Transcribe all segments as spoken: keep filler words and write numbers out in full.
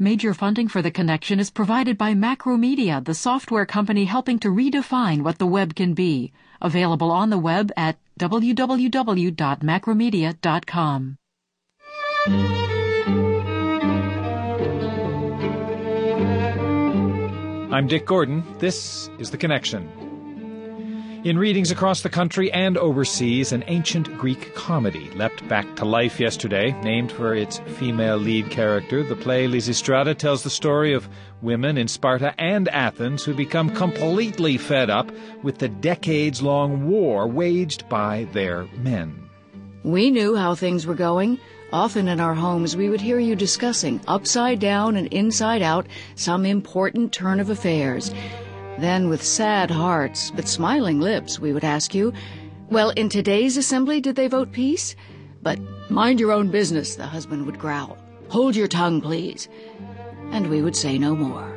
Major funding for The Connection is provided by Macromedia, the software company helping to redefine what the web can be. Available on the web at w w w dot macromedia dot com. I'm Dick Gordon. This is The Connection. In readings across the country and overseas, an ancient Greek comedy leapt back to life yesterday. Named for its female lead character, the play Lysistrata tells the story of women in Sparta and Athens who become completely fed up with the decades-long war waged by their men. We knew how things were going. Often in our homes we would hear you discussing, upside down and inside out, some important turn of affairs. Then, with sad hearts but smiling lips, we would ask you, well, in today's assembly, did they vote peace? But mind your own business, the husband would growl. Hold your tongue, please. And we would say no more.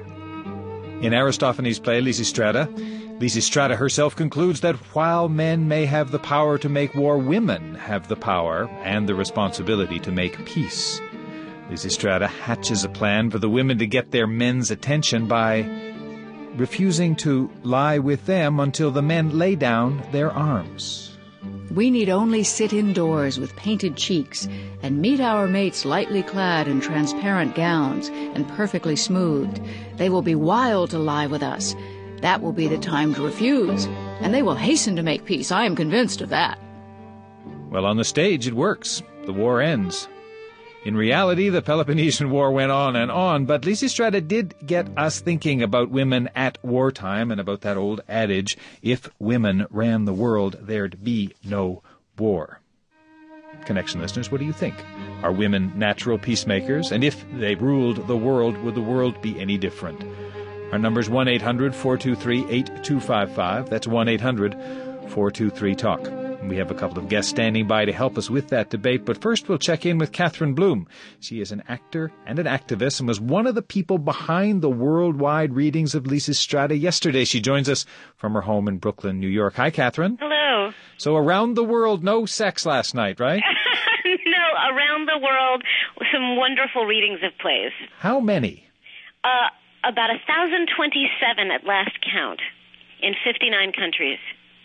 In Aristophanes' play Lysistrata, Lysistrata herself concludes that while men may have the power to make war, women have the power and the responsibility to make peace. Lysistrata hatches a plan for the women to get their men's attention by refusing to lie with them until the men lay down their arms. We need only sit indoors with painted cheeks and meet our mates lightly clad in transparent gowns and perfectly smoothed. They will be wild to lie with us. That will be the time to refuse, and they will hasten to make peace. I am convinced of that. Well, on the stage it works. The war ends. In reality, the Peloponnesian War went on and on, but Lysistrata did get us thinking about women at wartime and about that old adage, if women ran the world, there'd be no war. Connection listeners, what do you think? Are women natural peacemakers? And if they ruled the world, would the world be any different? Our number's one eight hundred four two three eight two five five. That's one eight hundred four two three talk. We have a couple of guests standing by to help us with that debate, but first we'll check in with Catherine Bloom. She is an actor and an activist and was one of the people behind the worldwide readings of Lysistrata yesterday. She joins us from her home in Brooklyn, New York. Hi, Catherine. Hello. So around the world, no sex last night, right? No, around the world, some wonderful readings of plays. How many? Uh, about one thousand twenty-seven at last count in fifty-nine countries.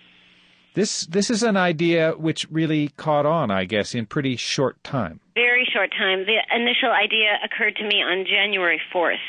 This this is an idea which really caught on, I guess, in pretty short time. Very short time. The initial idea occurred to me on January fourth,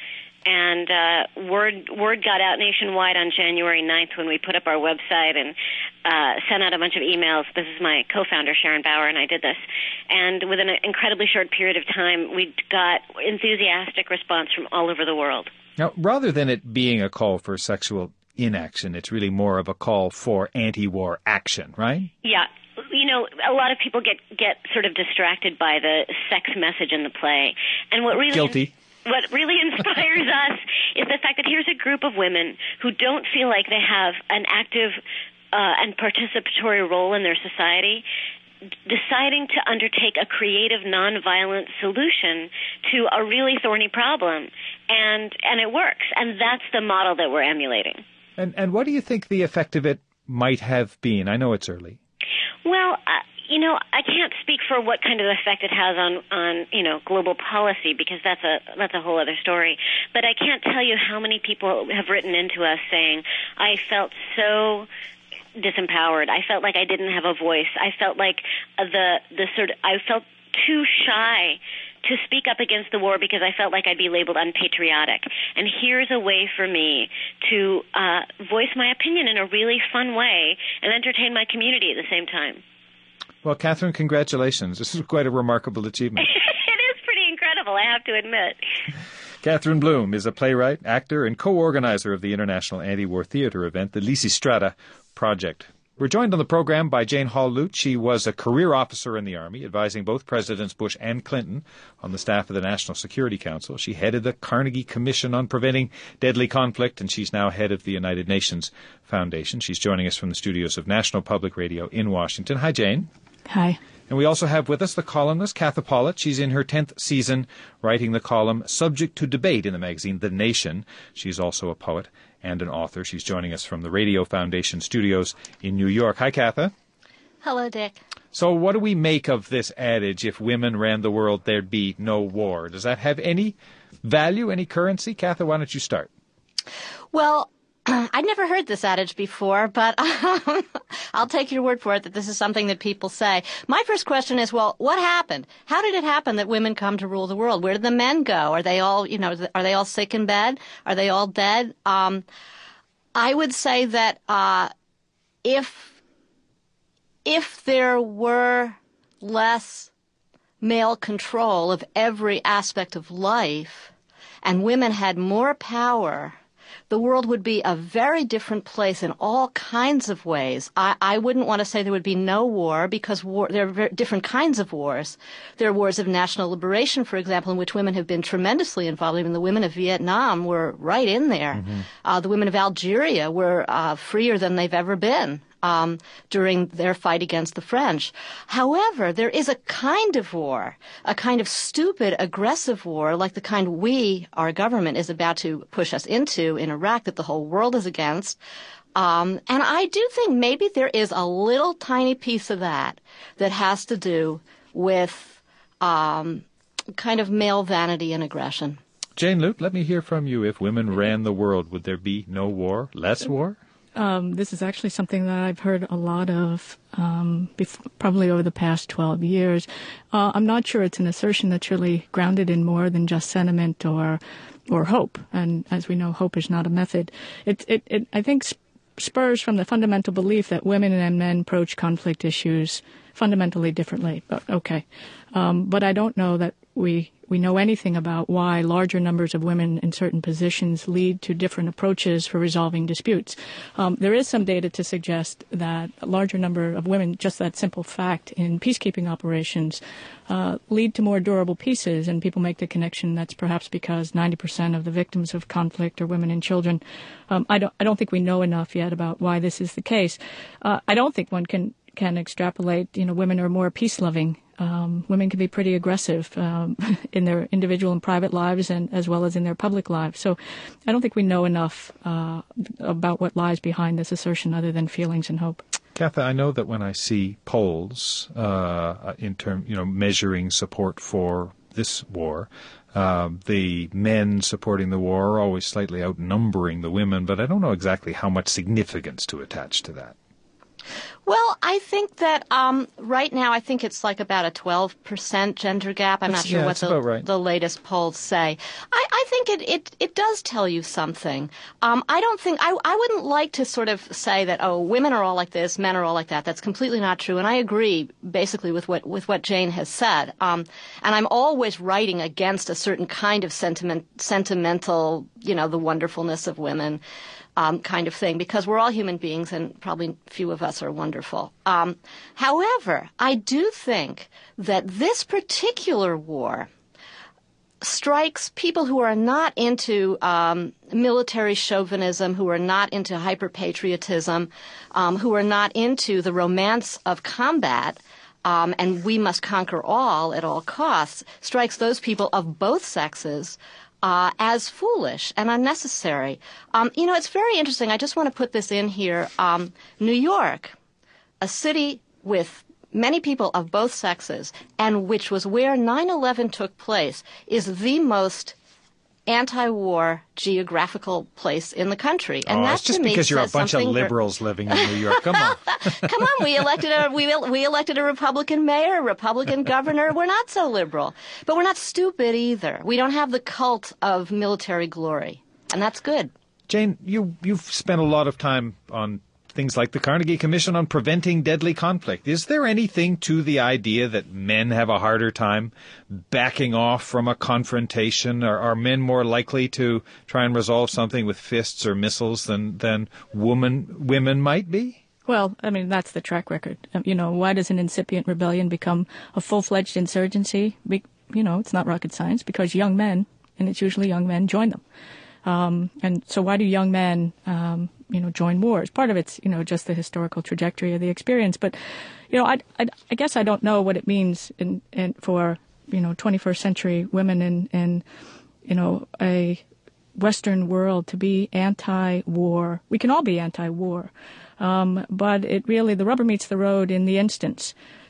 and uh, word word got out nationwide on January ninth when we put up our website and uh, sent out a bunch of emails. This is my co-founder, Sharon Bauer, and I did this. And within an incredibly short period of time, we got enthusiastic response from all over the world. Now, rather than it being a call for sexual inaction, it's really more of a call for anti-war action, right? Yeah. You know, a lot of people get, get sort of distracted by the sex message in the play. And what really Guilty. What really inspires us is the fact that here's a group of women who don't feel like they have an active uh, and participatory role in their society, deciding to undertake a creative, nonviolent solution to a really thorny problem. And, and it works. And that's the model that we're emulating. And and what do you think the effect of it might have been? I know it's early. Well, uh, you know, I can't speak for what kind of effect it has on, on you know, global policy, because that's a that's a whole other story. But I can't tell you how many people have written into us saying, I felt so disempowered. I felt like I didn't have a voice. I felt like the the sort of, I felt too shy to speak up against the war because I felt like I'd be labeled unpatriotic. And here's a way for me to uh, voice my opinion in a really fun way and entertain my community at the same time. Well, Catherine, congratulations. This is quite a remarkable achievement. It is pretty incredible, I have to admit. Catherine Bloom is a playwright, actor, and co-organizer of the international anti-war theater event, the Lysistrata Project. We're joined on the program by Jane Hall-Lute. She was a career officer in the Army, advising both Presidents Bush and Clinton on the staff of the National Security Council. She headed the Carnegie Commission on Preventing Deadly Conflict, and she's now head of the United Nations Foundation. She's joining us from the studios of National Public Radio in Washington. Hi, Jane. Hi. And we also have with us the columnist, Katha Pollitt. She's in her tenth season writing the column Subject to Debate in the magazine The Nation. She's also a poet and an author. She's joining us from the Radio Foundation studios in New York. Hi, Katha. Hello, Dick. So what do we make of this adage, if women ran the world, there'd be no war? Does that have any value, any currency? Katha, why don't you start? Well, I'd never heard this adage before, but um, I'll take your word for it that this is something that people say. My first question is, well, what happened? How did it happen that women come to rule the world? Where did the men go? Are they all, you know, are they all sick in bed? Are they all dead? Um, I would say that uh, if if there were less male control of every aspect of life and women had more power, the world would be a very different place in all kinds of ways. I, I wouldn't want to say there would be no war, because war, there are very different kinds of wars. There are wars of national liberation, for example, in which women have been tremendously involved. Even the women of Vietnam were right in there. Mm-hmm. Uh, the women of Algeria were uh, freer than they've ever been. Um, during their fight against the French. However, there is a kind of war, a kind of stupid, aggressive war, like the kind we, our government, is about to push us into in Iraq, that the whole world is against. Um, and I do think maybe there is a little tiny piece of that that has to do with um, kind of male vanity and aggression. Jane Lute, let me hear from you. If women ran the world, would there be no war, less war? Um, this is actually something that I've heard a lot of, um, bef- probably over the past twelve years. Uh, I'm not sure it's an assertion that's really grounded in more than just sentiment or, or hope. And as we know, hope is not a method. It, it, it I think sp- spurs from the fundamental belief that women and men approach conflict issues fundamentally differently. But okay. Um, but I don't know that we, we know anything about why larger numbers of women in certain positions lead to different approaches for resolving disputes. Um, there is some data to suggest that a larger number of women, just that simple fact, in peacekeeping operations uh, lead to more durable peaces, and people make the connection that's perhaps because ninety percent of the victims of conflict are women and children. Um, I don't, I don't think we know enough yet about why this is the case. Uh, I don't think one can can extrapolate, you know, women are more peace-loving. Um, women can be pretty aggressive um, in their individual and private lives, and as well as in their public lives. So I don't think we know enough uh, about what lies behind this assertion other than feelings and hope. Katha, I know that when I see polls uh, in term, you know, measuring support for this war, uh, the men supporting the war are always slightly outnumbering the women, but I don't know exactly how much significance to attach to that. Well, I think that um, right now, I think it's like about a twelve percent gender gap. I'm that's, not sure yeah, what the, right. the latest polls say. I, I think it, it, it does tell you something. Um, I don't think, I, I wouldn't like to sort of say that, oh, women are all like this, men are all like that. That's completely not true. And I agree basically with what, with what Jane has said. Um, and I'm always writing against a certain kind of sentiment, sentimental, you know, the wonderfulness of women. Um, kind of thing, because we're all human beings and probably few of us are wonderful. Um, however, I do think that this particular war strikes people who are not into um, military chauvinism, who are not into hyper-patriotism, um, who are not into the romance of combat, um, and we must conquer all at all costs, strikes those people of both sexes Uh, as foolish and unnecessary. Um, you know, it's very interesting. I just want to put this in here. Um, New York, a city with many people of both sexes, and which was where nine eleven took place, is the most anti-war geographical place in the country. And oh, that, it's just to me, because you're a says bunch of something liberals for... living in New York. Come on. Come on, we elected a we we elected a Republican mayor, a Republican governor. We're not so liberal, but we're not stupid either. We don't have the cult of military glory, and that's good. Jane, you you've spent a lot of time on things like the Carnegie Commission on preventing deadly conflict. Is there anything to the idea that men have a harder time backing off from a confrontation? Or are men more likely to try and resolve something with fists or missiles than, than woman, women might be? Well, I mean, that's the track record. Um, you know, why does an incipient rebellion become a full-fledged insurgency? Be, you know, it's not rocket science, because young men, and it's usually young men, join them. Um, and so why do young men, um, you know, join wars? Part of it's, you know, just the historical trajectory of the experience. But, you know, I, I, I guess I don't know what it means in, in for, you know, twenty-first century women in, in, you know, a Western world to be anti-war. We can all be anti-war. Um, but it really, the rubber meets the road in the instance.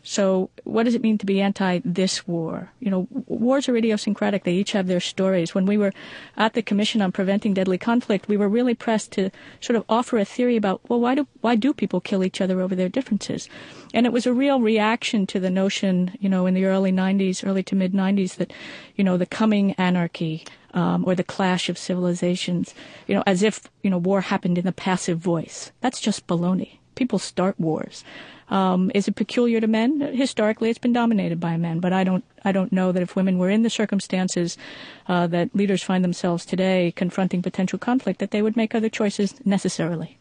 So what does it mean to be anti this war? You know, wars are idiosyncratic. They each have their stories. When we were at the Commission on Preventing Deadly Conflict, we were really pressed to sort of offer a theory about, well, why do why do people kill each other over their differences? And it was a real reaction to the notion, you know, in the early nineties, early to mid nineties, that, you know, the coming anarchy um, or the clash of civilizations, you know, as if, you know, war happened in the passive voice. That's just baloney. People start wars. Um, is it peculiar to men? Historically, it's been dominated by men, but I don't I don't know that if women were in the circumstances uh, that leaders find themselves today confronting potential conflict, that they would make other choices necessarily.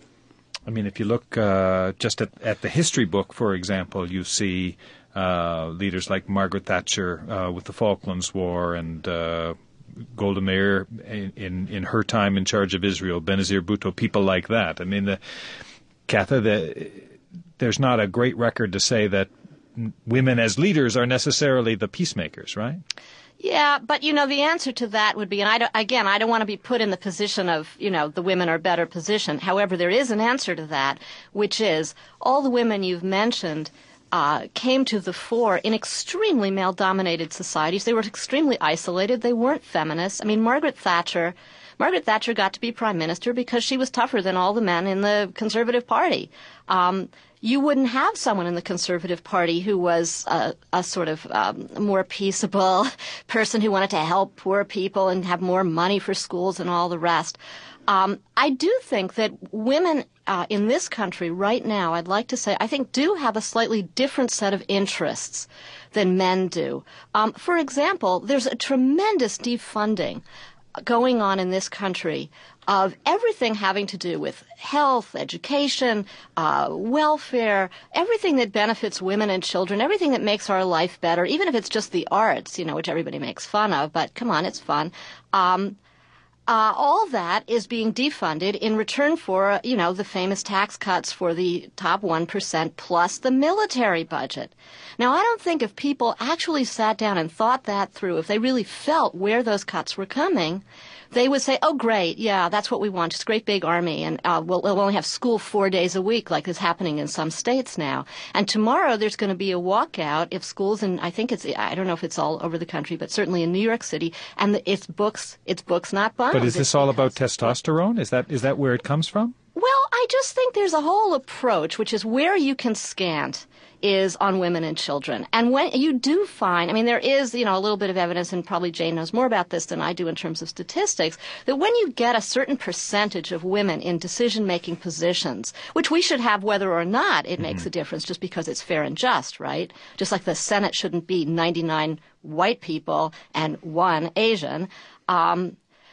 I mean, if you look uh, just at, at the history book, for example, you see uh, leaders like Margaret Thatcher uh, with the Falklands War and uh, Golda Meir in, in, in her time in charge of Israel, Benazir Bhutto, people like that. I mean, the, Katha, the, there's not a great record to say that women as leaders are necessarily the peacemakers, right? Yeah, but, you know, the answer to that would be, and I don't, again, I don't want to be put in the position of, you know, the women are better positioned. However, there is an answer to that, which is all the women you've mentioned uh, came to the fore in extremely male-dominated societies. They were extremely isolated. They weren't feminists. I mean, Margaret Thatcher... Margaret Thatcher got to be prime minister because she was tougher than all the men in the Conservative Party. Um, you wouldn't have someone in the Conservative Party who was a, a sort of um, more peaceable person who wanted to help poor people and have more money for schools and all the rest. Um, I do think that women uh, in this country right now, I'd like to say, I think do have a slightly different set of interests than men do. Um, for example, there's a tremendous defunding going on in this country of everything having to do with health, education, uh, welfare, everything that benefits women and children, everything that makes our life better, even if it's just the arts, you know, which everybody makes fun of, but come on, it's fun. Um, uh, all that is being defunded in return for, you know, the famous tax cuts for the top one percent plus the military budget. Now, I don't think if people actually sat down and thought that through, if they really felt where those cuts were coming, they would say, oh, great, yeah, that's what we want, just a great big army, and uh, we'll, we'll only have school four days a week like is happening in some states now. And tomorrow there's going to be a walkout if schools, and I think it's, I don't know if it's all over the country, but certainly in New York City, and the, it's books, it's books, not bombs. But is this all about testosterone? Is that is that where it comes from? Well, I just think there's a whole approach, which is where you can scant is on women and children. And when you do find, I mean, there is, you know, a little bit of evidence, and probably Jane knows more about this than I do in terms of statistics, that when you get a certain percentage of women in decision-making positions, which we should have whether or not it mm-hmm. makes a difference just because it's fair and just, right? Just like the Senate shouldn't be ninety-nine white people and one Asian. Um,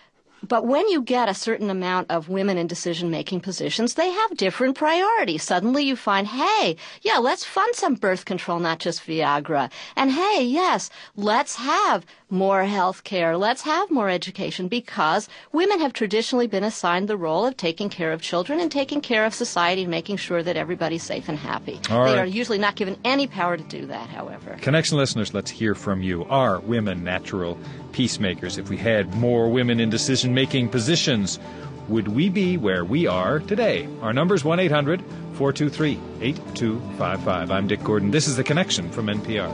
But when you get a certain amount of women in decision-making positions, they have different priorities. Suddenly you find, hey, yeah, let's fund some birth control, not just Viagra. And hey, yes, let's have more health care. Let's have more education, because women have traditionally been assigned the role of taking care of children and taking care of society and making sure that everybody's safe and happy. All right. They are usually not given any power to do that, however. Connection listeners, let's hear from you. Are women natural peacemakers? If we had more women in decision-making positions, would we be where we are today? Our number is one eight hundred four two three eight two five five. I'm Dick Gordon. This is The Connection from N P R.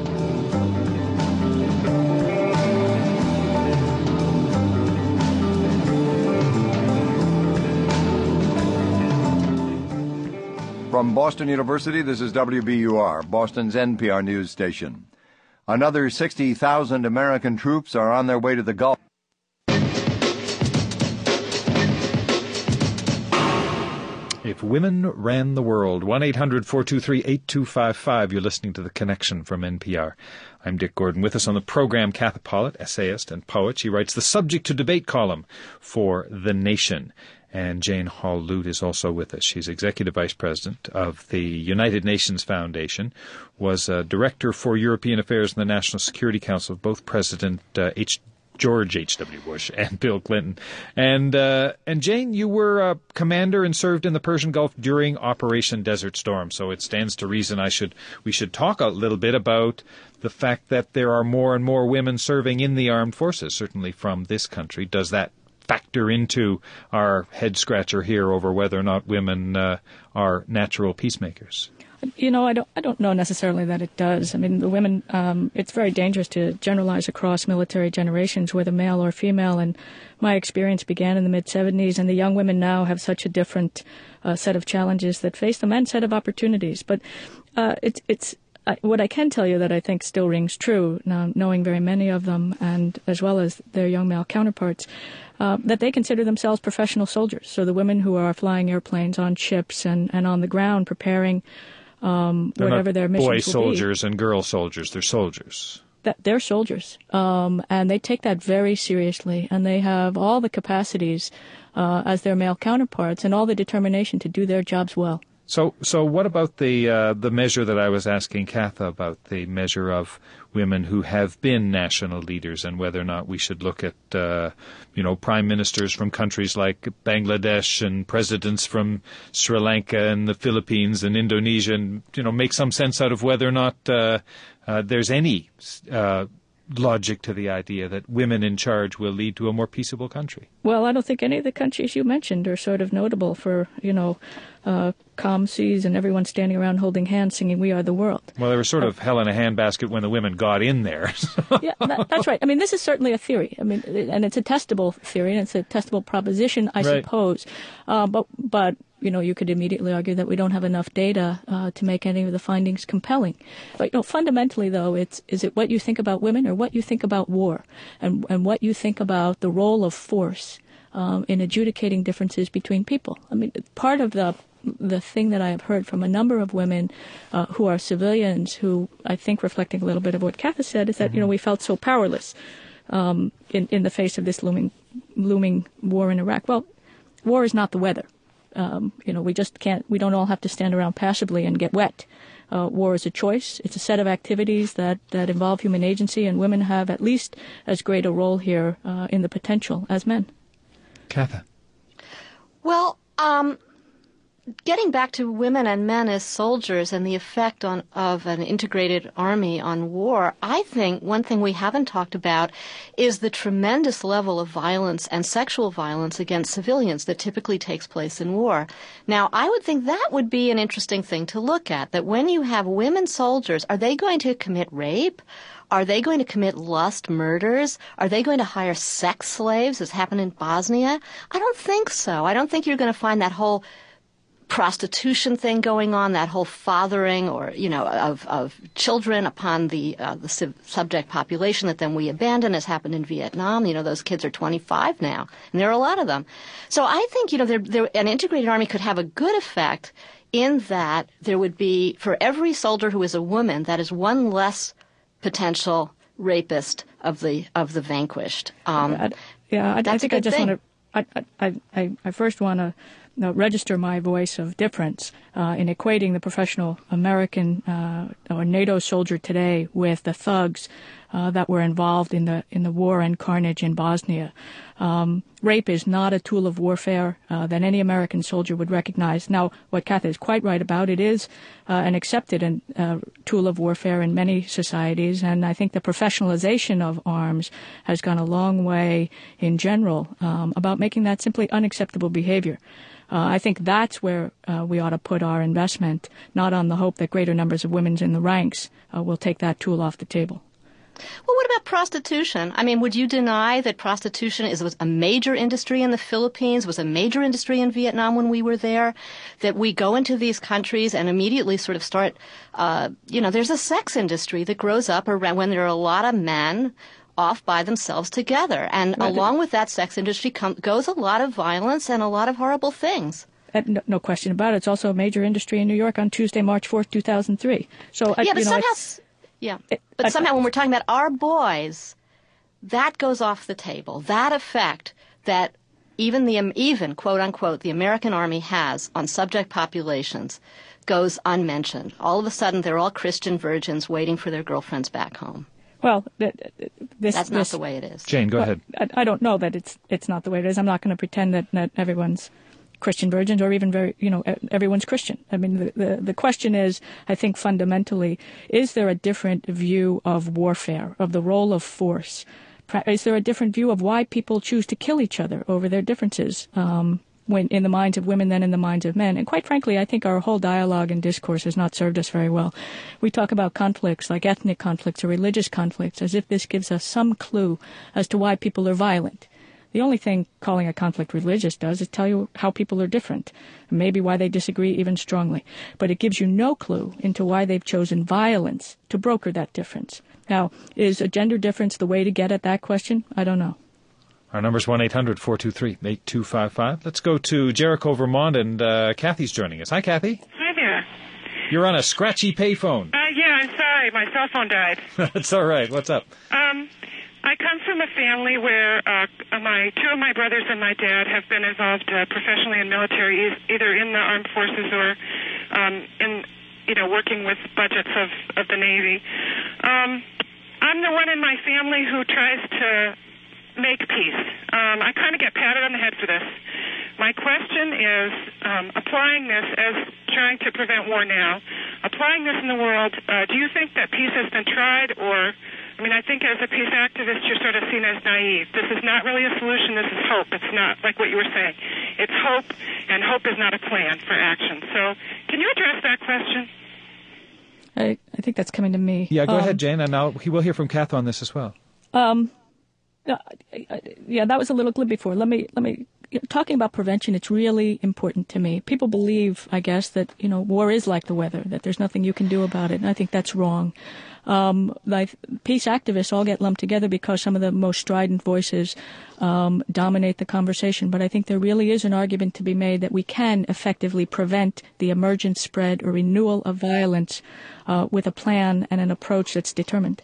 From Boston University, this is W B U R, Boston's N P R news station. Another sixty thousand American troops are on their way to the Gulf. If women ran the world, one eight hundred four two three eight two five five. You're listening to The Connection from N P R. I'm Dick Gordon. With us on the program, Katha Pollitt, essayist and poet. She writes the Subject to Debate column for The Nation. And Jane Hall-Lute is also with us. She's Executive Vice President of the United Nations Foundation, was uh, Director for European Affairs in the National Security Council of both President uh, H. George H W. Bush and Bill Clinton. And uh, and Jane, you were a commander and served in the Persian Gulf during Operation Desert Storm. So it stands to reason I should we should talk a little bit about the fact that there are more and more women serving in the armed forces, certainly from this country. Does that factor into our head-scratcher here over whether or not women uh, are natural peacemakers? You know, I don't. I don't know necessarily that it does. I mean, the women. Um, it's very dangerous to generalize across military generations, whether male or female. And my experience began in the mid seventies, and the young women now have such a different uh, set of challenges that face them and set of opportunities. But uh, it's it's. Uh, what I can tell you that I think still rings true, now knowing very many of them, and as well as their young male counterparts, uh, that they consider themselves professional soldiers. So the women who are flying airplanes on ships and, and on the ground preparing um, whatever their missions will be. Boy soldiers and girl soldiers. They're soldiers. That they're soldiers, um, and they take that very seriously, and they have all the capacities uh, as their male counterparts and all the determination to do their jobs well. So, so what about the uh, the measure that I was asking Katha about, the measure of women who have been national leaders, and whether or not we should look at, uh, you know, prime ministers from countries like Bangladesh and presidents from Sri Lanka and the Philippines and Indonesia, and, you know, make some sense out of whether or not uh, uh, there's any uh, logic to the idea that women in charge will lead to a more peaceable country? Well, I don't think any of the countries you mentioned are sort of notable for, you know, uh, calm seas and everyone standing around holding hands singing "We Are the World." Well, they were sort of hell in a handbasket when the women got in there. Yeah, that, that's right. I mean, this is certainly a theory. I mean, and it's a testable theory, and it's a testable proposition, I right. suppose. Uh, but, but, you know, you could immediately argue that we don't have enough data uh, to make any of the findings compelling. But, you know, fundamentally, though, it's is it what you think about women or what you think about war, and and what you think about the role of force um, in adjudicating differences between people. I mean, part of the the thing that I have heard from a number of women uh, who are civilians, who I think reflecting a little bit of what Katha said, is that, mm-hmm. you know, we felt so powerless um, in, in the face of this looming looming war in Iraq. Well, war is not the weather. Um, you know, we just can't, we don't all have to stand around passively and get wet. Uh, war is a choice. It's a set of activities that, that involve human agency, and women have at least as great a role here uh, in the potential as men. Katha. Well, um... getting back to women and men as soldiers and the effect on of an integrated army on war, I think one thing we haven't talked about is the tremendous level of violence and sexual violence against civilians that typically takes place in war. Now, I would think that would be an interesting thing to look at, that when you have women soldiers, are they going to commit rape? Are they going to commit lust murders? Are they going to hire sex slaves, as happened in Bosnia? I don't think so. I don't think you're going to find that whole prostitution thing going on, that whole fathering or, you know, of, of children upon the uh, the sub- subject population that then we abandon, as happened in Vietnam. You know, those kids are twenty-five now, and there are a lot of them. So I think, you know, there, there, an integrated army could have a good effect in that there would be, for every soldier who is a woman, that is one less potential rapist of the of the vanquished. Um, I, yeah, I, I think I just want to. I, I I I first want to. Uh, register my voice of difference uh, in equating the professional American uh, or NATO soldier today with the thugs uh, that were involved in the in the war and carnage in Bosnia. Um, rape is not a tool of warfare uh, that any American soldier would recognize. Now, what Katha is quite right about, it is uh, an accepted an, uh, tool of warfare in many societies, and I think the professionalization of arms has gone a long way in general um, about making that simply unacceptable behavior. Uh, I think that's where uh, we ought to put our investment, not on the hope that greater numbers of women in the ranks uh, will take that tool off the table. Well, what about prostitution? I mean, would you deny that prostitution is was a major industry in the Philippines, was a major industry in Vietnam when we were there, that we go into these countries and immediately sort of start, uh, you know, there's a sex industry that grows up around when there are a lot of men off by themselves together. And right. along with that sex industry com- goes a lot of violence and a lot of horrible things. Uh, no, no question about it. It's also a major industry in New York on Tuesday, March fourth, two thousand three. So, yeah, uh, but you know, somehow, yeah, it, but I, somehow when we're talking about our boys, that goes off the table. That effect that even the even quote unquote the American Army has on subject populations goes unmentioned. All of a sudden, they're all Christian virgins waiting for their girlfriends back home. Well, this, that's not this, the way it is. Jane, go well, ahead. I, I don't know that it's it's not the way it is. I'm not going to pretend that, that everyone's Christian virgins or even very, you know, everyone's Christian. I mean, the, the the question is, I think fundamentally, is there a different view of warfare, of the role of force? Is there a different view of why people choose to kill each other over their differences? Um, when in the minds of women than in the minds of men. And quite frankly, I think our whole dialogue and discourse has not served us very well. We talk about conflicts like ethnic conflicts or religious conflicts as if this gives us some clue as to why people are violent. The only thing calling a conflict religious does is tell you how people are different, and maybe why they disagree even strongly. But it gives you no clue into why they've chosen violence to broker that difference. Now, is a gender difference the way to get at that question? I don't know. Our number's one eight hundred four two three eight two five five. Let's go to Jericho, Vermont, and uh, Kathy's joining us. Hi, Kathy. Hi there. You're on a scratchy payphone. Uh, yeah, I'm sorry. My cell phone died. That's all right. What's up? Um... I come from a family where uh, my two of my brothers and my dad have been involved uh, professionally in military, either in the armed forces or um, in, you know, working with budgets of, of the Navy. Um, I'm the one in my family who tries to make peace. Um, I kind of get patted on the head for this. My question is, um, applying this as trying to prevent war now, applying this in the world, uh, do you think that peace has been tried or... I mean, I think as a peace activist, you're sort of seen as naive. This is not really a solution. This is hope. It's not like what you were saying. It's hope, and hope is not a plan for action. So can you address that question? I, I think that's coming to me. Yeah, go um, ahead, Jane, and I'll, we'll hear from Kath on this as well. Um, yeah, that was a little glib before. Let me, let me, talking about prevention, it's really important to me. People believe, I guess, that, you know, war is like the weather, that there's nothing you can do about it, and I think that's wrong. Um, like peace activists all get lumped together because some of the most strident voices um, dominate the conversation. But I think there really is an argument to be made that we can effectively prevent the emergent spread or renewal of violence uh, with a plan and an approach that's determined.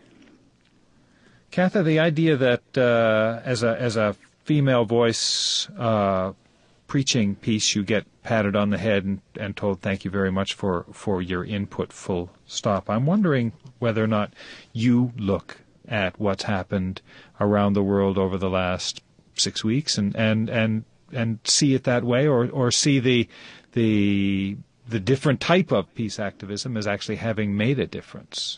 Katha, the idea that uh, as a as a female voice uh, preaching peace, you get patted on the head and, and told thank you very much for, for your input, full stop. I'm wondering whether or not you look at what's happened around the world over the last six weeks and, and, and, and see it that way, or, or see the the the different type of peace activism as actually having made a difference.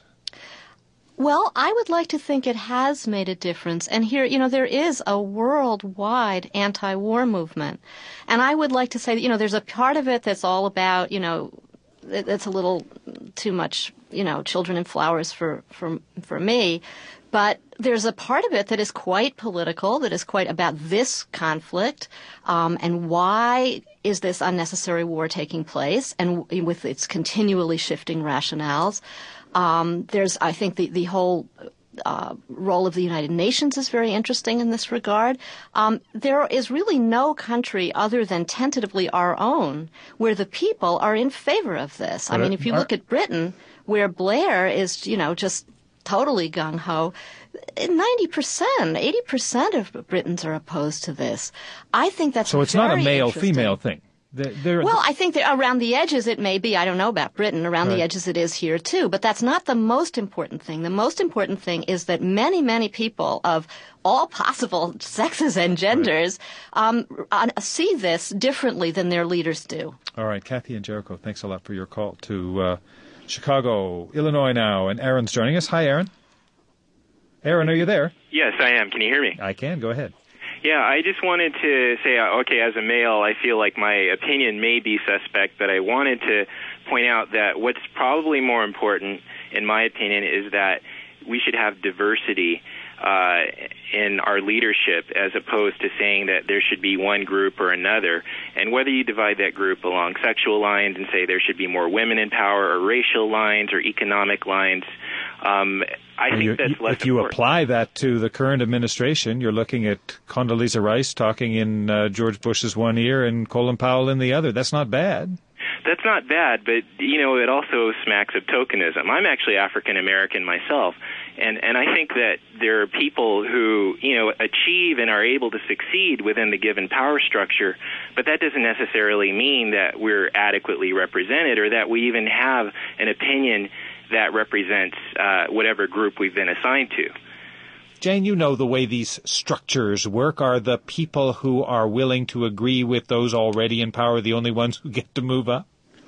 Well, I would like to think it has made a difference. And here, you know, there is a worldwide anti-war movement. And I would like to say that, you know, there's a part of it that's all about, you know, it's a little too much, you know, children and flowers for, for, for me. But there's a part of it that is quite political, that is quite about this conflict, um, and why is this unnecessary war taking place, and with its continually shifting rationales. Um, there's, I think, the, the whole uh, role of the United Nations is very interesting in this regard. Um, there is really no country other than tentatively our own where the people are in favor of this. I mean, if you look at Britain, where Blair is, you know, just totally gung-ho, ninety percent, eighty percent of Britons are opposed to this. I think that's so. It's not a male-female thing. thing. They're, they're, well, I think that around the edges it may be. I don't know about Britain. Around right. the edges it is here, too. But that's not the most important thing. The most important thing is that many, many people of all possible sexes and genders right. um, see this differently than their leaders do. All right. Kathy and Jericho, thanks a lot for your call to uh, Chicago, Illinois now. And Aaron's joining us. Hi, Aaron. Aaron, are you there? Yes, I am. Can you hear me? I can. Go ahead. Yeah, I just wanted to say, okay, as a male, I feel like my opinion may be suspect, but I wanted to point out that what's probably more important, in my opinion, is that we should have diversity uh, in our leadership as opposed to saying that there should be one group or another. And whether you divide that group along sexual lines and say there should be more women in power, or racial lines or economic lines, um, I think you, that's less If you important. apply that to the current administration, you're looking at Condoleezza Rice talking in uh, George Bush's one ear and Colin Powell in the other. That's not bad. That's not bad, but, you know, it also smacks of tokenism. I'm actually African-American myself, and, and I think that there are people who, you know, achieve and are able to succeed within the given power structure, but that doesn't necessarily mean that we're adequately represented or that we even have an opinion that represents uh, whatever group we've been assigned to. Jane, you know the way these structures work. Are the people who are willing to agree with those already in power the only ones who get to move up?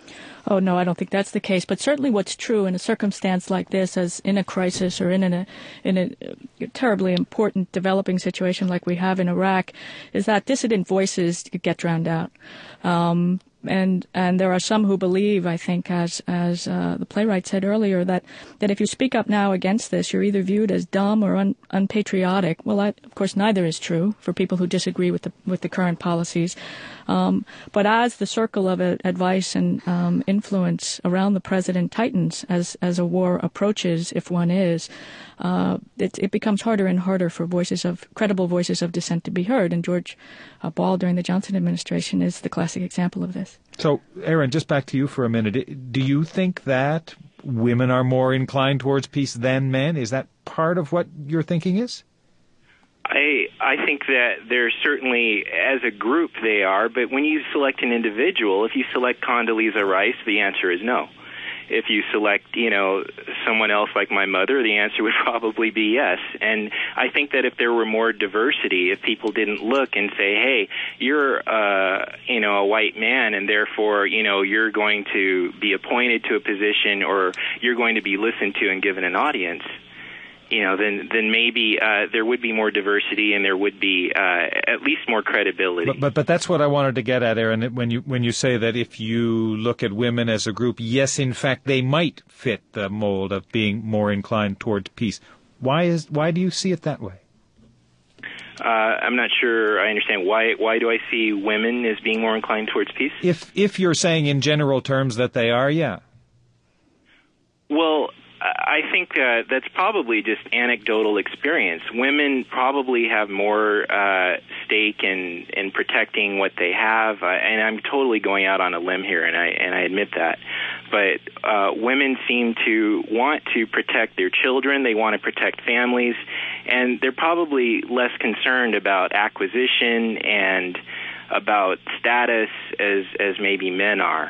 Oh, no, I don't think that's the case. But certainly what's true in a circumstance like this, as in a crisis or in a, in a terribly important developing situation like we have in Iraq, is that dissident voices get drowned out. Um, and and there are some who believe, I think, as as uh, the playwright said earlier, that, that if you speak up now against this, you're either viewed as dumb or un, unpatriotic. Well, I, of course, neither is true for people who disagree with the with the current policies. Um, but as the circle of uh, advice and um, influence around the president tightens as as a war approaches, if one is, uh, it, it becomes harder and harder for voices of credible voices of dissent to be heard. And George uh, Ball during the Johnson administration is the classic example of this. So, Aaron, just back to you for a minute. Do you think that women are more inclined towards peace than men? Is that part of what your thinking is? I I think that there's certainly, as a group, they are, but when you select an individual, if you select Condoleezza Rice, the answer is no. If you select, you know, someone else like my mother, the answer would probably be yes. And I think that if there were more diversity, if people didn't look and say, hey, you're, uh, you know, a white man, and therefore, you know, you're going to be appointed to a position or you're going to be listened to and given an audience, you know, then then maybe uh, there would be more diversity and there would be uh, at least more credibility. But, but but that's what I wanted to get at, Aaron. When you when you say that if you look at women as a group, yes, in fact, they might fit the mold of being more inclined towards peace. Why is why do you see it that way? Uh, I'm not sure I understand. Why Why do I see women as being more inclined towards peace? If if you're saying in general terms that they are, yeah. Well, I think uh, that's probably just anecdotal experience. Women probably have more uh, stake in, in protecting what they have, uh, and I'm totally going out on a limb here, and I and I admit that. But uh, women seem to want to protect their children. They want to protect families, and they're probably less concerned about acquisition and about status as as maybe men are.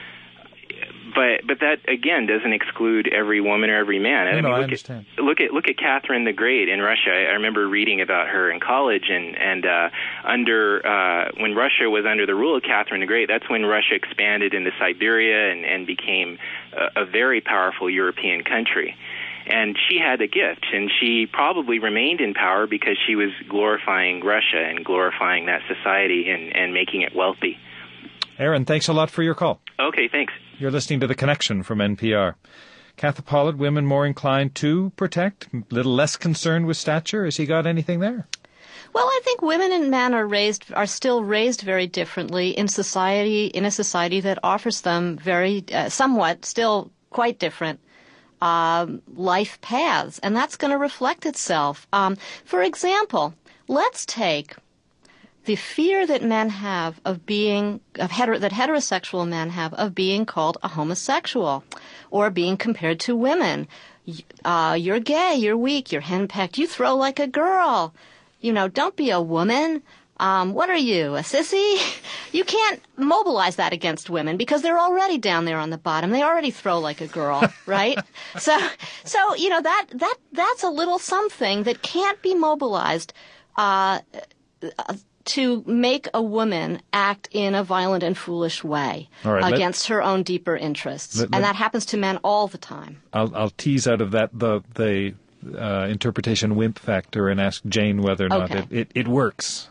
But but that again doesn't exclude every woman or every man. No, I mean, no, look I understand. At, look at look at Catherine the Great in Russia. I, I remember reading about her in college, and and uh, under uh, when Russia was under the rule of Catherine the Great, that's when Russia expanded into Siberia and, and became a, a very powerful European country. And she had a gift, and she probably remained in power because she was glorifying Russia and glorifying that society and, and making it wealthy. Aaron, thanks a lot for your call. Okay, thanks. You're listening to The Connection from N P R. Katha Pollitt, women more inclined to protect, a little less concerned with stature. Has he got anything there? Well, I think women and men are raised, are still raised very differently in society, in a society that offers them very, uh, somewhat, still quite different um, life paths, and that's going to reflect itself. Um, for example, let's take the fear that men have of being, of hetero, that heterosexual men have of being called a homosexual or being compared to women. Uh, you're gay, you're weak, you're henpecked, you throw like a girl. You know, don't be a woman. Um, what are you, a sissy? You can't mobilize that against women because they're already down there on the bottom. They already throw like a girl, right? So, so, you know, that, that, that's a little something that can't be mobilized, uh, uh to make a woman act in a violent and foolish way right, against let, her own deeper interests. Let, and let, that happens to men all the time. I'll, I'll tease out of that the the uh, interpretation wimp factor and ask Jane whether or not okay. it, it, it works.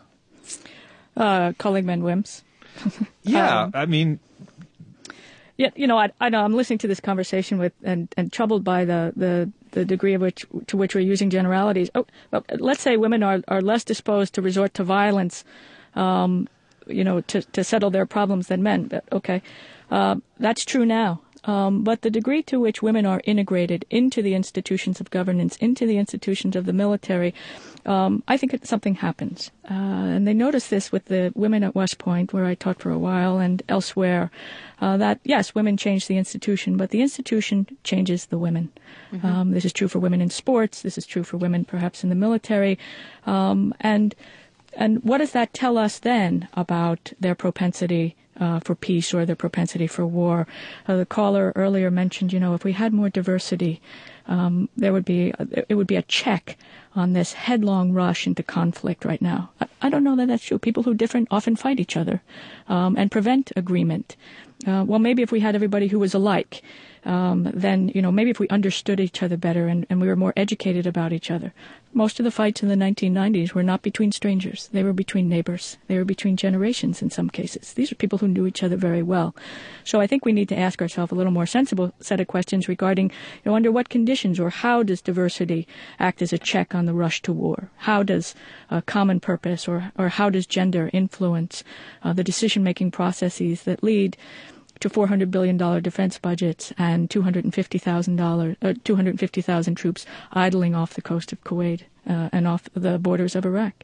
Uh, calling men wimps. yeah, um, I mean... Yeah, you know, I, I know I'm listening to this conversation with and, and troubled by the, the, the degree of which to which we're using generalities. Oh, well, let's say women are, are less disposed to resort to violence, um, you know, to, to settle their problems than men. Okay, uh, that's true now. Um, but the degree to which women are integrated into the institutions of governance, into the institutions of the military, um, I think it, something happens. Uh, and they noticed this with the women at West Point, where I taught for a while, and elsewhere, uh, that, yes, women change the institution, but the institution changes the women. Mm-hmm. Um, this is true for women in sports. This is true for women perhaps in the military. Um, and and what does that tell us then about their propensity Uh, for peace or their propensity for war? Uh, the caller earlier mentioned, you know, if we had more diversity, um, there would be it would be a check on this headlong rush into conflict right now. I, I don't know that that's true. People who are different often fight each other um, and prevent agreement. uh, well, maybe if we had everybody who was alike, um, then, you know, maybe if we understood each other better and, and we were more educated about each other. Most of the fights in the nineteen nineties were not between strangers. They were between neighbors. They were between generations in some cases. These are people who knew each other very well. So I think we need to ask ourselves a little more sensible set of questions regarding, you know, under what conditions or how does diversity act as a check on the rush to war? How does uh, common purpose or, or how does gender influence uh, the decision-making processes that lead to four hundred billion dollars defense budgets and two hundred fifty thousand dollars, uh, two hundred fifty thousand troops idling off the coast of Kuwait uh, and off the borders of Iraq?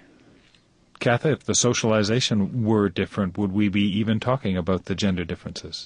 Katha, if the socialization were different, would we be even talking about the gender differences?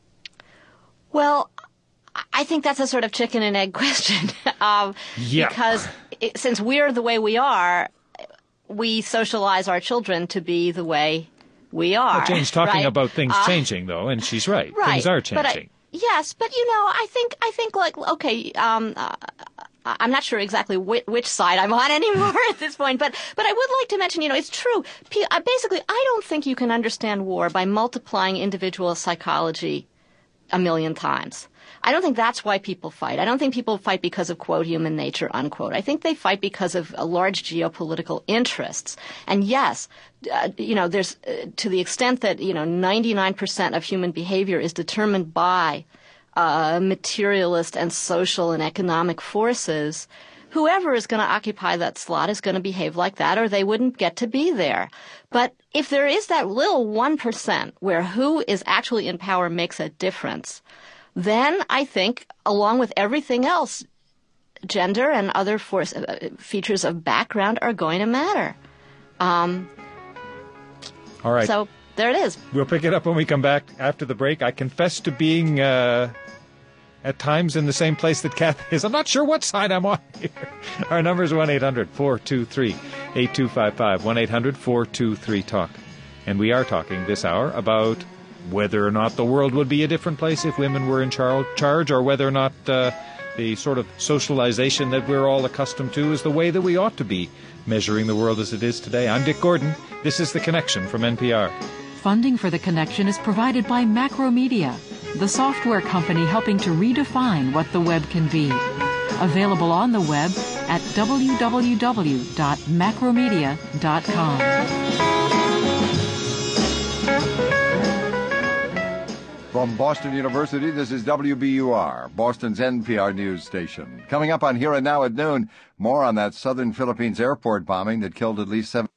Well, I think that's a sort of chicken and egg question. um, yeah. Because it, since we're the way we are, we socialize our children to be the way we are. Well, Jane's talking right? about things uh, changing, though, and she's right. Right. Things are changing. But I, yes, but you know, I think I think like okay, um, uh, I'm not sure exactly which, which side I'm on anymore at this point, but but I would like to mention, you know, it's true. P- uh, basically, I don't think you can understand war by multiplying individual psychology a million times. I don't think that's why people fight. I don't think people fight because of, quote, human nature, unquote. I think they fight because of uh, large geopolitical interests. And yes, uh, you know, there's, uh, to the extent that, you know, ninety-nine percent of human behavior is determined by uh, materialist and social and economic forces, whoever is going to occupy that slot is going to behave like that or they wouldn't get to be there. But if there is that little one percent where who is actually in power makes a difference, then I think, along with everything else, gender and other force, uh, features of background are going to matter. Um, All right. So there it is. We'll pick it up when we come back after the break. I confess to being uh, at times in the same place that Kathy is. I'm not sure what side I'm on here. Our number is one eight hundred four two three eight two five five, one eight hundred four two three talk. And we are talking this hour about whether or not the world would be a different place if women were in char- charge, or whether or not uh, the sort of socialization that we're all accustomed to is the way that we ought to be measuring the world as it is today. I'm Dick Gordon. This is The Connection from N P R. Funding for The Connection is provided by Macromedia, the software company helping to redefine what the web can be. Available on the web at w w w dot macromedia dot com. From Boston University, this is W B U R, Boston's N P R news station. Coming up on Here and Now at noon, more on that southern Philippines airport bombing that killed at least seven.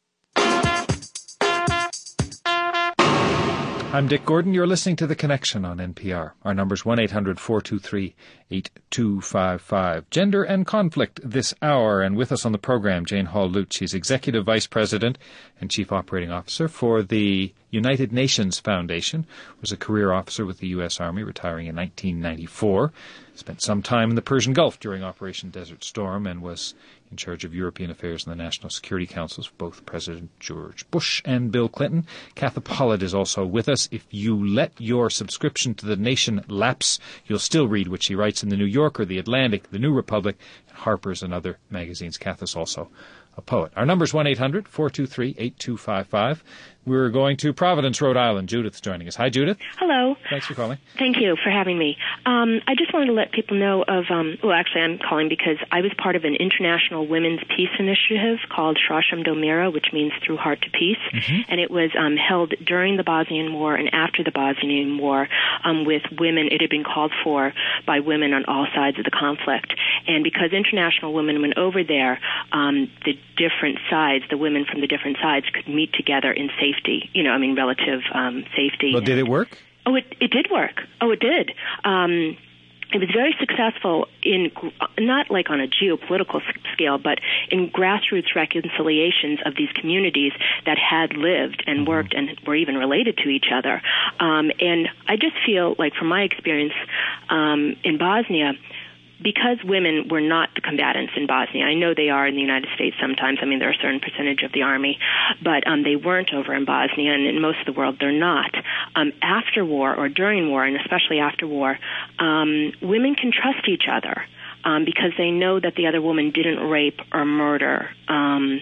I'm Dick Gordon. You're listening to The Connection on N P R. Our number's one eight hundred four two three eight two five five. Gender and conflict this hour. And with us on the program, Jane Hall-Lute. She's Executive Vice President and Chief Operating Officer for the United Nations Foundation. Was a career officer with the U S Army, retiring in nineteen ninety-four. Spent some time in the Persian Gulf during Operation Desert Storm and was in charge of European affairs in the National Security Councils for both President George Bush and Bill Clinton. Katha Pollitt is also with us. If you let your subscription to The Nation lapse, you'll still read what she writes in The New Yorker, The Atlantic, The New Republic, and Harper's and other magazines. Katha's also a poet. Our number is one eight hundred four two three eight two five five. We're going to Providence, Rhode Island. Judith's joining us. Hi, Judith. Hello. Thanks for calling. Thank you for having me. Um, I just wanted to let people know of, um, well, actually, I'm calling because I was part of an international women's peace initiative called Srasham Domira, which means Through Heart to Peace. Mm-hmm. And it was um, held during the Bosnian War and after the Bosnian War um, with women. It had been called for by women on all sides of the conflict. And because international women went over there, um, the different sides, the women from the different sides could meet together in safety, you know, I mean, relative um, safety. Well, did it work? Oh, it, it did work. Oh, it did. Um, it was very successful in, not like on a geopolitical scale, but in grassroots reconciliations of these communities that had lived and mm-hmm. worked and were even related to each other. Um, and I just feel like from my experience um, in Bosnia, because women were not the combatants in Bosnia, I know they are in the United States sometimes. I mean, they're a certain percentage of the army, but um, they weren't over in Bosnia, and in most of the world, they're not. Um, after war or during war, and especially after war, um, women can trust each other um, because they know that the other woman didn't rape or murder. Um,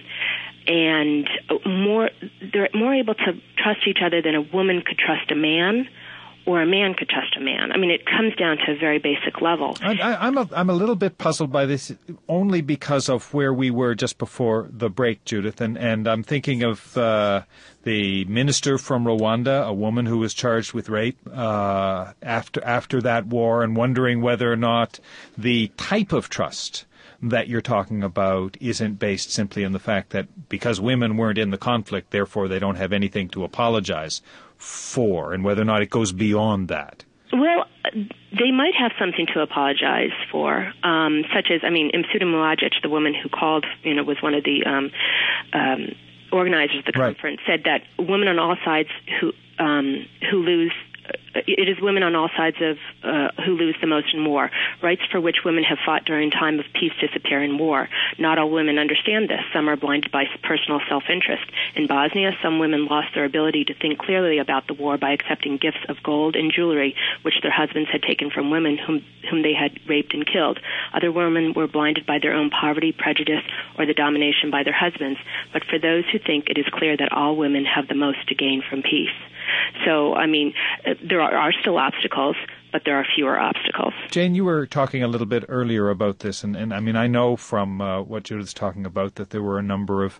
and more, they're more able to trust each other than a woman could trust a man, or a man could trust a man. I mean, it comes down to a very basic level. I, I, I'm a, I'm a little bit puzzled by this only because of where we were just before the break, Judith, and, and I'm thinking of uh, the minister from Rwanda, a woman who was charged with rape uh, after after that war, and wondering whether or not the type of trust that you're talking about isn't based simply on the fact that because women weren't in the conflict, therefore they don't have anything to apologize for, and whether or not it goes beyond that. Well, they might have something to apologize for, um, such as, I mean, Msuda Mulajic, the woman who called, you know, was one of the um, um, organizers of the conference, right, said that women on all sides who um, who lose. It is women on all sides of uh, who lose the most in war. Rights for which women have fought during time of peace disappear in war. Not all women understand this. Some are blinded by personal self-interest. In Bosnia, some women lost their ability to think clearly about the war by accepting gifts of gold and jewelry, which their husbands had taken from women whom, whom they had raped and killed. Other women were blinded by their own poverty, prejudice, or the domination by their husbands. But for those who think, it is clear that all women have the most to gain from peace. So, I mean, there are, are still obstacles, but there are fewer obstacles. Jane, you were talking a little bit earlier about this, and, and I mean, I know from uh, what Judith's talking about that there were a number of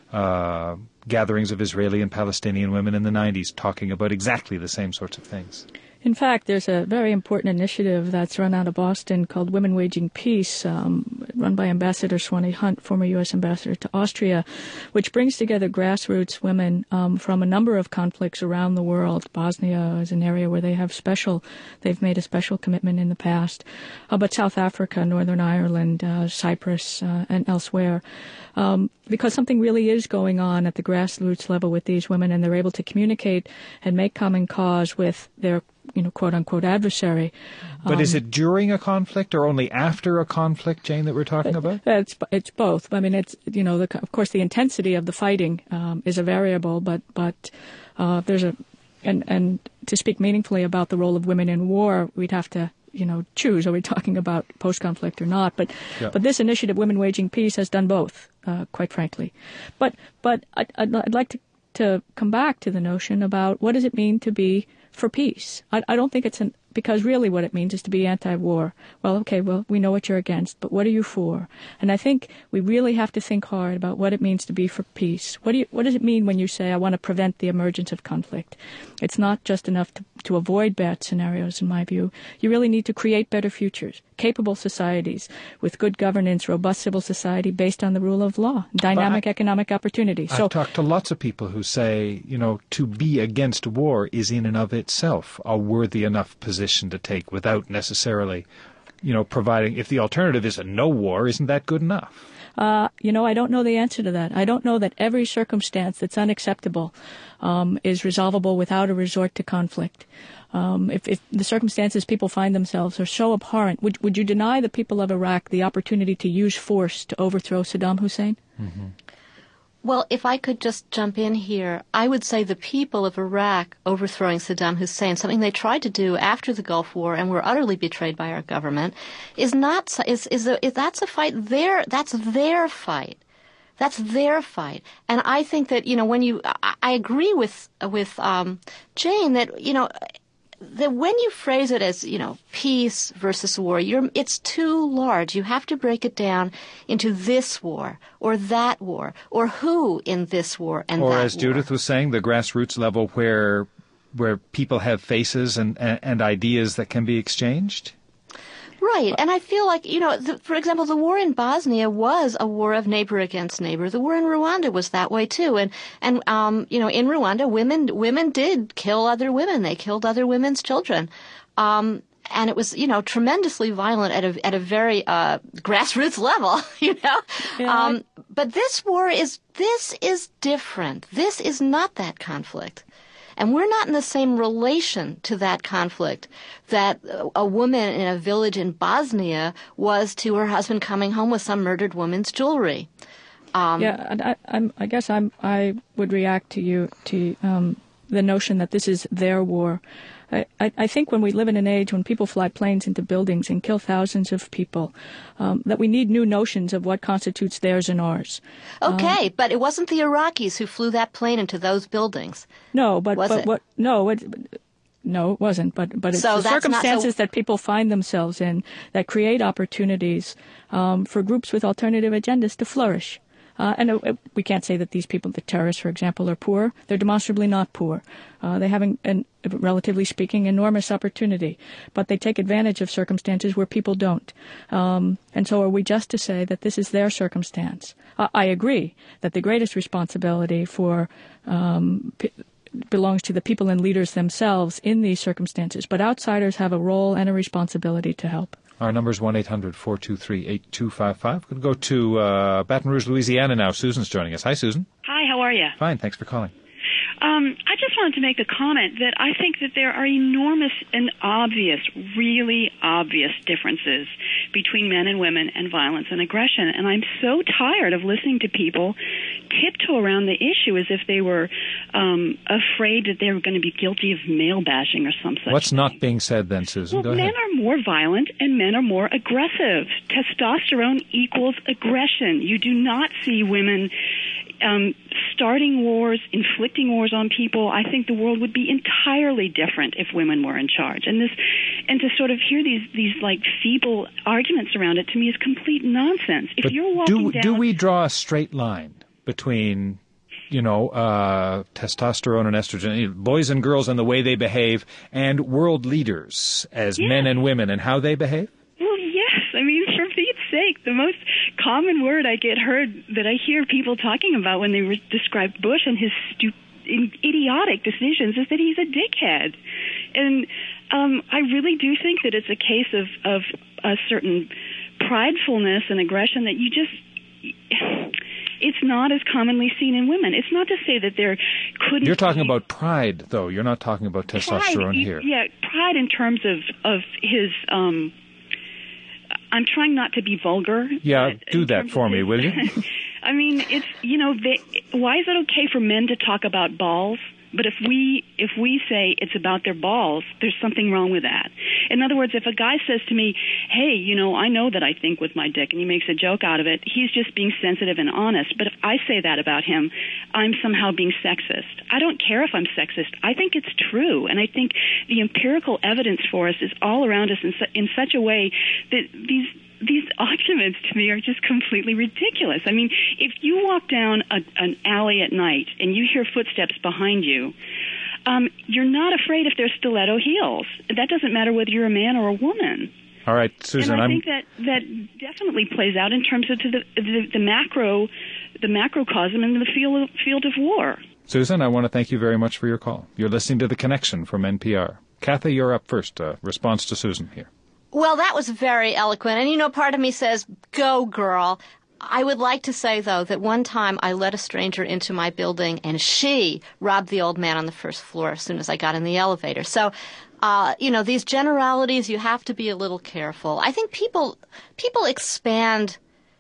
uh, gatherings of Israeli and Palestinian women in the nineties talking about exactly the same sorts of things. In fact, there's a very important initiative that's run out of Boston called Women Waging Peace, um, run by Ambassador Swanee Hunt, former U S ambassador to Austria, which brings together grassroots women um, from a number of conflicts around the world. Bosnia is an area where they have special, they've made a special commitment in the past, uh, but South Africa, Northern Ireland, uh, Cyprus, uh, and elsewhere. Um, because something really is going on at the grassroots level with these women, and they're able to communicate and make common cause with their, you know, quote-unquote adversary. But um, is it during a conflict or only after a conflict, Jane, that we're talking about? It's it's both. I mean, it's, you know, the, of course, the intensity of the fighting um, is a variable, but but uh, there's a, and and to speak meaningfully about the role of women in war, we'd have to, you know, choose. Are we talking about post-conflict or not? But yeah. but this initiative, Women Waging Peace, has done both, uh, quite frankly. But but I'd, I'd like to to come back to the notion about what does it mean to be for peace. I, I don't think it's an, because really what it means is to be anti-war. Well, okay, well, we know what you're against, but what are you for? And I think we really have to think hard about what it means to be for peace. What do you, what does it mean when you say, I want to prevent the emergence of conflict? It's not just enough to, to avoid bad scenarios, in my view. You really need to create better futures, capable societies with good governance, robust civil society based on the rule of law, dynamic I, economic opportunity. I've so, talked to lots of people who say, you know, to be against war is in and of itself a worthy enough position to take without necessarily, you know, providing, if the alternative is a no war, isn't that good enough? Uh, you know, I don't know the answer to that. I don't know that every circumstance that's unacceptable um, is resolvable without a resort to conflict. Um, if, if the circumstances people find themselves are so abhorrent, would would you deny the people of Iraq the opportunity to use force to overthrow Saddam Hussein? Mm-hmm. Well, if I could just jump in here, I would say the people of Iraq overthrowing Saddam Hussein, something they tried to do after the Gulf War and were utterly betrayed by our government, is not is is, a, is that's a fight their that's their fight. That's their fight. And I think that, you know, when you I, I agree with with um, Jane that, you know, that when you phrase it as, you know, peace versus war, you're, it's too large. You have to break it down into this war or that war or who in this war and or that war. Or as Judith was saying, the grassroots level where where people have faces and, and, and ideas that can be exchanged? Right. And I feel like, you know, the, for example, the war in Bosnia was a war of neighbor against neighbor. The war in Rwanda was that way, too. And, and um, you know, in Rwanda, women women did kill other women. They killed other women's children. Um, and it was, you know, tremendously violent at a at a very uh, grassroots level, you know. Yeah. Um, but this war is, this is different. This is not that conflict. And we're not in the same relation to that conflict that a woman in a village in Bosnia was to her husband coming home with some murdered woman's jewelry. Um, yeah, I, I'm, I guess I'm, I would react to you to um, the notion that this is their war. I, I, I think when we live in an age when people fly planes into buildings and kill thousands of people, um, that we need new notions of what constitutes theirs and ours. Okay, um, but it wasn't the Iraqis who flew that plane into those buildings. No, but, was but it? what? No, it, No, it wasn't. But but it's so the circumstances so... that people find themselves in that create opportunities um, for groups with alternative agendas to flourish. Uh, and uh, we can't say that these people, the terrorists, for example, are poor. They're demonstrably not poor. Uh, they have, an, an, relatively speaking, enormous opportunity. But they take advantage of circumstances where people don't. Um, and so are we just to say that this is their circumstance? Uh, I agree that the greatest responsibility for um, p- belongs to the people and leaders themselves in these circumstances. But outsiders have a role and a responsibility to help. Our number is one eight hundred four two three eight two five five. We'll go to uh, Baton Rouge, Louisiana now. Susan's joining us. Hi, Susan. Hi, how are you? Fine, thanks for calling. Um, I just wanted to make a comment that I think that there are enormous and obvious, really obvious differences between men and women and violence and aggression. And I'm so tired of listening to people tiptoe around the issue as if they were um, afraid that they were going to be guilty of male bashing or some such What's thing. not being said then, Susan? Well, Go men ahead. are more violent and men are more aggressive. Testosterone equals aggression. You do not see women um, starting wars, inflicting wars on people. I think the world would be entirely different if women were in charge. And this, and to sort of hear these these like feeble arguments around it to me is complete nonsense. If But you're walking do, down, do we draw a straight line between, you know, uh, testosterone and estrogen, boys and girls and the way they behave, and world leaders as yes. men and women and how they behave? Well, yes. I mean, for Pete's sake, the most common word I get heard that I hear people talking about when they re- describe Bush and his stu- idiotic decisions is that he's a dickhead. And um, I really do think that it's a case of, of a certain pridefulness and aggression that you just... It's not as commonly seen in women. It's not to say that there couldn't. You're talking be about pride, though. You're not talking about testosterone pride, here. Yeah, pride in terms of of his. Um, I'm trying not to be vulgar. Yeah, do that for me, his, will you? I mean, it's you know, they, why is it okay for men to talk about balls? But if we if we say it's about their balls, there's something wrong with that. In other words, if a guy says to me, hey, you know, I know that I think with my dick, and he makes a joke out of it, he's just being sensitive and honest. But if I say that about him, I'm somehow being sexist. I don't care if I'm sexist. I think it's true. And I think the empirical evidence for us is all around us in, su- in such a way that these These arguments to me are just completely ridiculous. I mean, if you walk down a, an alley at night and you hear footsteps behind you, um, you're not afraid if there's stiletto heels. That doesn't matter whether you're a man or a woman. All right, Susan. And I I'm... think that that definitely plays out in terms of to the, the the macro, the macrocosm in the field field of war. Susan, I want to thank you very much for your call. You're listening to The Connection from N P R. Kathy, you're up first. Uh, response to Susan here. Well, that was very eloquent. And, you know, part of me says, go, girl. I would like to say, though, that one time I let a stranger into my building, and she robbed the old man on the first floor as soon as I got in the elevator. So, uh, you know, these generalities, you have to be a little careful. I think people people expand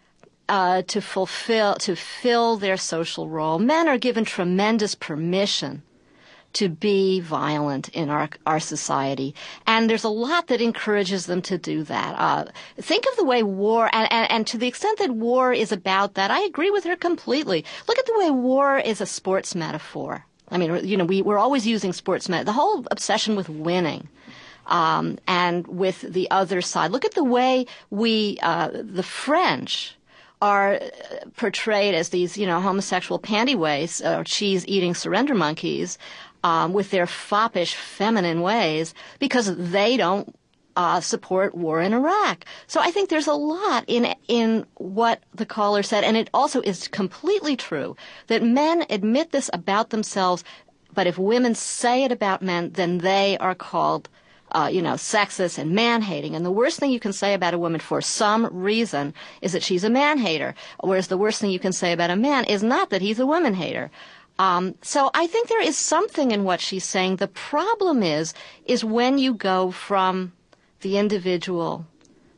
uh, to fulfill to fill their social role. Men are given tremendous permission to be violent in our our society. And there's a lot that encourages them to do that. Uh, think of the way war, and, and, and to the extent that war is about that, I agree with her completely. Look at the way war is a sports metaphor. I mean, you know, we, we're always using sports metaphor. The whole obsession with winning. Um, and with the other side. Look at the way we, uh, the French, are portrayed as these, you know, homosexual pantyways or cheese-eating surrender monkeys. Um, with their foppish feminine ways, because they don't uh, support war in Iraq. So I think there's a lot in in what the caller said, and it also is completely true that men admit this about themselves, but if women say it about men, then they are called, uh, you know, sexist and man-hating. And the worst thing you can say about a woman for some reason is that she's a man-hater, whereas the worst thing you can say about a man is not that he's a woman-hater. Um, so I think there is something in what she's saying. The problem is, is when you go from the individual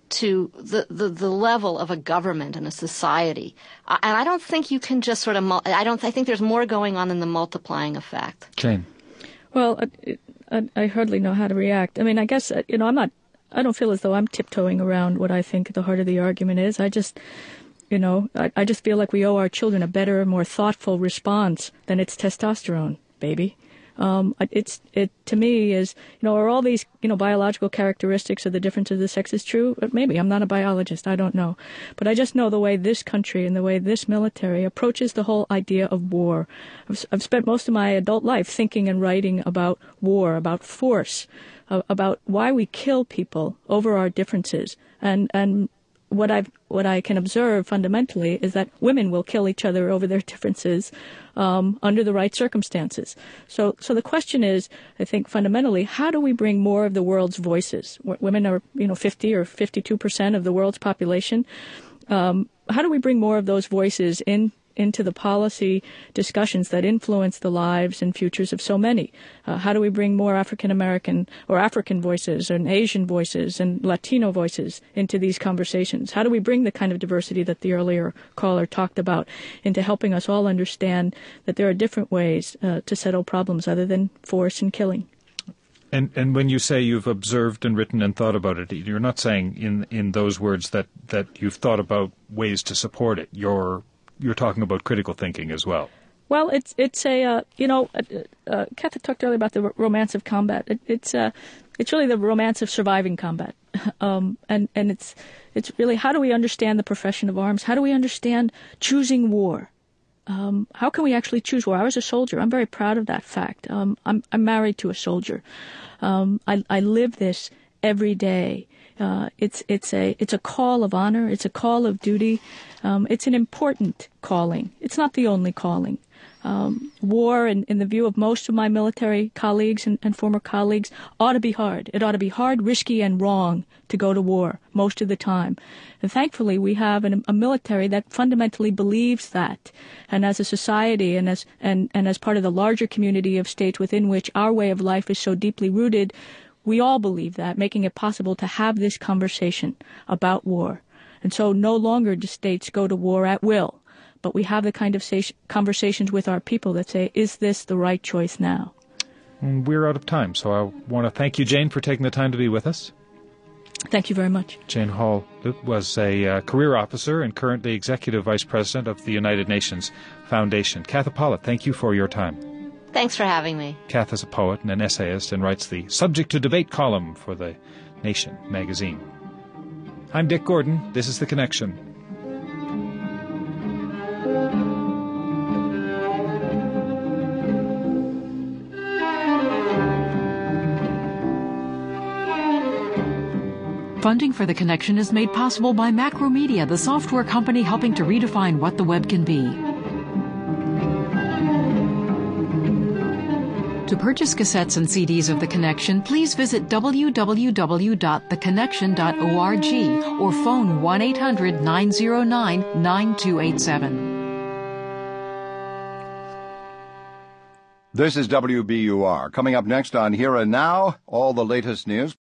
to the, the, the level of a government and a society. Uh, and I don't think you can just sort of, mul- I don't, I think there's more going on than the multiplying effect. Jane. Well, I, I, I hardly know how to react. I mean, I guess, you know, I'm not, I don't feel as though I'm tiptoeing around what I think the heart of the argument is. I just, You know, I, I just feel like we owe our children a better, more thoughtful response than it's testosterone, baby. Um, it's it to me is you know are all these you know biological characteristics of the difference of the sexes true? Maybe. I'm not a biologist. I don't know, but I just know the way this country and the way this military approaches the whole idea of war. I've, I've spent most of my adult life thinking and writing about war, about force, uh, about why we kill people over our differences, and and. What I what I can observe fundamentally is that women will kill each other over their differences um, under the right circumstances. So, so the question is, I think fundamentally, how do we bring more of the world's voices? W- women are, you know, fifty or fifty-two percent of the world's population. Um, how do we bring more of those voices in? into the policy discussions that influence the lives and futures of so many? Uh, how do we bring more African American or African voices and Asian voices and Latino voices into these conversations? How do we bring the kind of diversity that the earlier caller talked about into helping us all understand that there are different ways uh, to settle problems other than force and killing? And and when you say you've observed and written and thought about it, you're not saying in in those words that, that you've thought about ways to support it. You're You're talking about critical thinking as well. Well, it's it's a uh, you know, uh, uh, Kathy talked earlier about the r- romance of combat. It, it's uh, it's really the romance of surviving combat, um, and and it's it's really how do we understand the profession of arms? How do we understand choosing war? Um, how can we actually choose war? I was a soldier. I'm very proud of that fact. Um, I'm I'm married to a soldier. Um, I I live this every day. Uh, it's it's a it's a call of honor. It's a call of duty. Um, it's an important calling. It's not the only calling. Um, war, in, in the view of most of my military colleagues and, and former colleagues, ought to be hard. It ought to be hard, risky, and wrong to go to war most of the time. And thankfully, we have an, a military that fundamentally believes that. And as a society and as and, and as part of the larger community of states within which our way of life is so deeply rooted, we all believe that, making it possible to have this conversation about war. And so no longer do states go to war at will, but we have the kind of sa- conversations with our people that say, is this the right choice now? We're out of time, so I want to thank you, Jane, for taking the time to be with us. Thank you very much. Jane Hall was a uh, career officer and currently Executive Vice President of the United Nations Foundation. Katha Pollitt, thank you for your time. Thanks for having me. Kath is a poet and an essayist and writes the Subject to Debate column for The Nation magazine. I'm Dick Gordon. This is The Connection. Funding for The Connection is made possible by Macromedia, the software company helping to redefine what the web can be. To purchase cassettes and C Ds of The Connection, please visit w w w dot the connection dot org or phone one eight hundred nine oh nine nine two eight seven. This is W B U R. Coming up next on Here and Now, all the latest news.